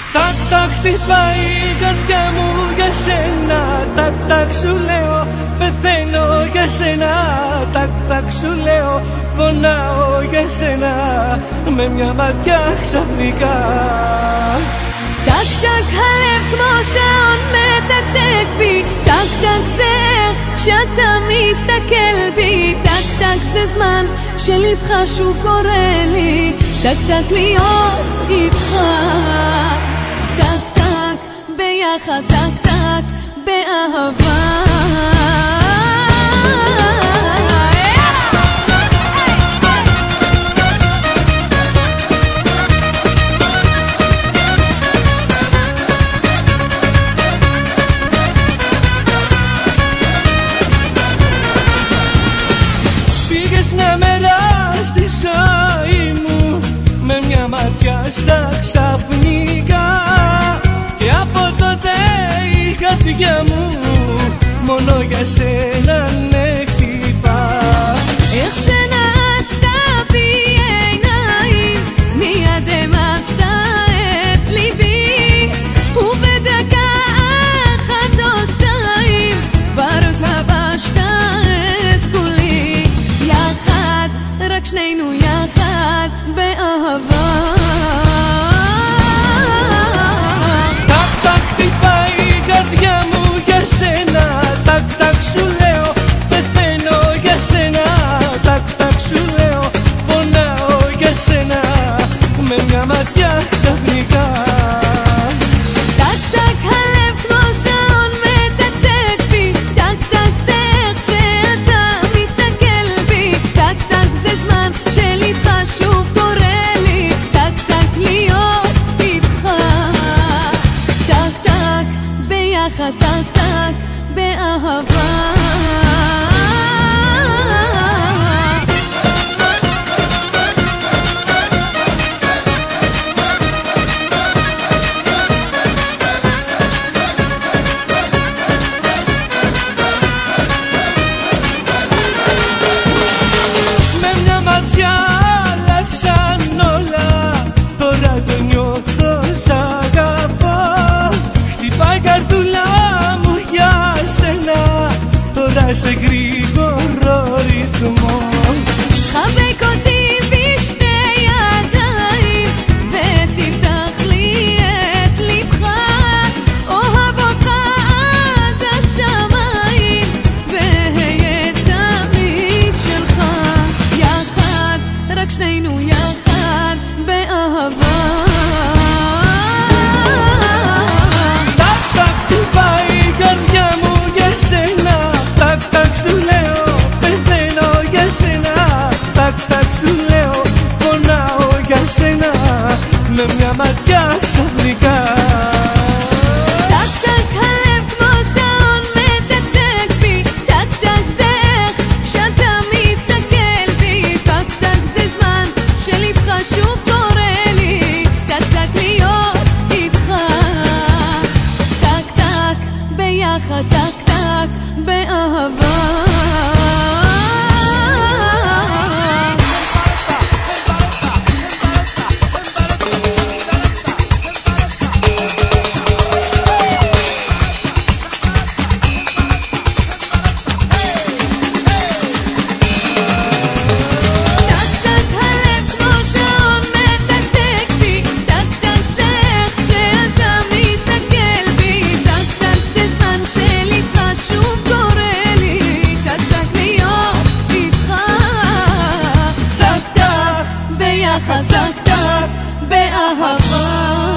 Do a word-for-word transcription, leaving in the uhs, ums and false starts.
Τακ τακ χτυπάει η καρδιά μου για σένα. Τακ τακ σου λέω πεθαίνω για σένα. Τακ τακ σου λέω πονάω για σένα. Με μια ματιά ξαφνικά. טק טק הלב כמו שעון מתקתק בי, טק טק זה איך שאתה מסתכל בי, טק טק זה זמן שלבך שוב קורא לי, טק טק להיות איתך, טק טק ביחד, טק טק באהבה. Μια μέρα στη ζωή μου με μια ματιά στα ξαφνικά και από τότε η καρδιά μου μόνο για σένα με χτυπά. איך שנעצת בי עיניים מיד המסת את ליבי ובדקה אחת או שתיים כבר כבשת את כולי יחד, רק שנינו יחד באהבה. Τακ τακ χτυπάει η καρδιά μου για σένα. Τακ τακ σου λέω πεθαίνω για σένα. Τακ τακ σου λέω πονάω για σένα. Με μια ματιά ξαφνικά. טק טק הלב כמו שעון מתקתק בי, טק טק זה איך שאתה מסתכל בי, טק טק זה זמן שלבך שוב קורא לי, טק טק להיות איתך, טק טק ביחד, טק טק באהבה. Άλλαξαν όλα, τώρα το νιώθω σ' αγαπώ. Χτυπάει η καρδούλα μου για σένα, τώρα σε γρήγορο ρυθμό. חבק אותי בשתי ידיים ותפתח לי את לבך, אוהב אותך עד השמיים ואהיה תמיד שלך, יחד, רק שנינו יחד באהבה. Τακ τακ χτυπάει η καρδιά μου για σένα. Τακ τακ σου λέω πεθαίνω για σένα. Τακ τακ σου λέω πονάω για σένα. Με μια ματιά ξαφνικά. טק טק הלב כמו שעון מתקתק בי, טק טק זה איך שאתה מסתכל בי, טק טק זה זמן שלבך שוב קורא לי, טק טק להיות איתך, טק טק ביחד, טק טק באהבה. טק טק הלב כמו שעון מתקתק בי, טק טק זה איך שאתה מסתכל בי, טק טק זה זמן שלבך שוב קורא לי, טק טק להיות איתך, טק טק ביחד, טק טק באהבה.